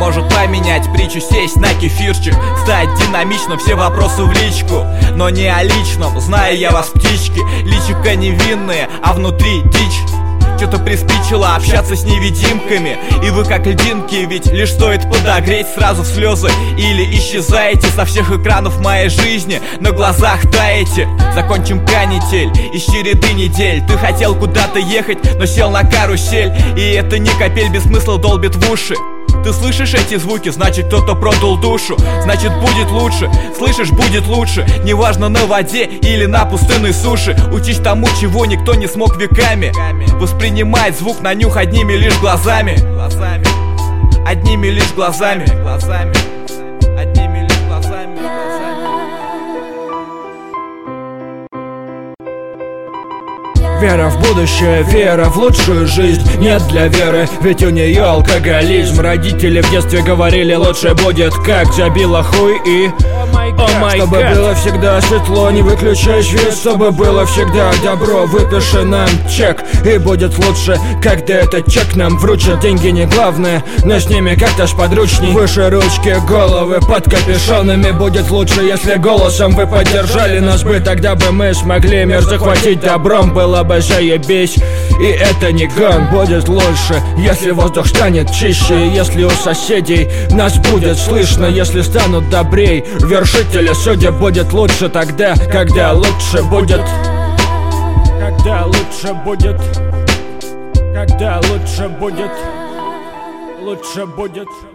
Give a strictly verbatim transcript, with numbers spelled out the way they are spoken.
может поменять притчу, сесть на кефирчик, стать динамичным, все вопросы в личку. Но не о личном, знаю я вас, птички. Личико невинные, а внутри дичь. Что-то приспичило общаться с невидимками, и вы как льдинки, ведь лишь стоит подогреть, сразу в слезы или исчезаете со всех экранов моей жизни, на глазах таете. Закончим канитель из череды недель. Ты хотел куда-то ехать, но сел на карусель, и это не капель без смысла долбит в уши. Ты слышишь эти звуки, значит кто-то продал душу. Значит будет лучше, слышишь, будет лучше. Неважно на воде или на пустынной суше. Учись тому, чего никто не смог веками. Воспринимать звук на нюх одними лишь глазами. Одними лишь глазами. Одними лишь глазами. Вера в будущее, вера в лучшую жизнь. Нет для Веры, ведь у нее алкоголизм. Родители в детстве говорили, лучше будет как забила хуй и... Oh чтобы God. Было всегда светло, не выключай свет. Чтобы было всегда добро, выпиши нам чек. И будет лучше, когда этот чек нам вручат. Деньги не главное, но с ними как-то сподручней. Выше ручки, головы под капюшонами. Будет лучше, если голосом вы поддержали нас бы. Тогда бы мы смогли мир захватить добром. Было бы заебись, и это не гон. Будет лучше, если воздух станет чище. Если у соседей нас будет слышно. Если станут добрей вершители судеб. Будет лучше тогда, когда лучше будет. Когда лучше будет. Когда лучше будет. Лучше будет.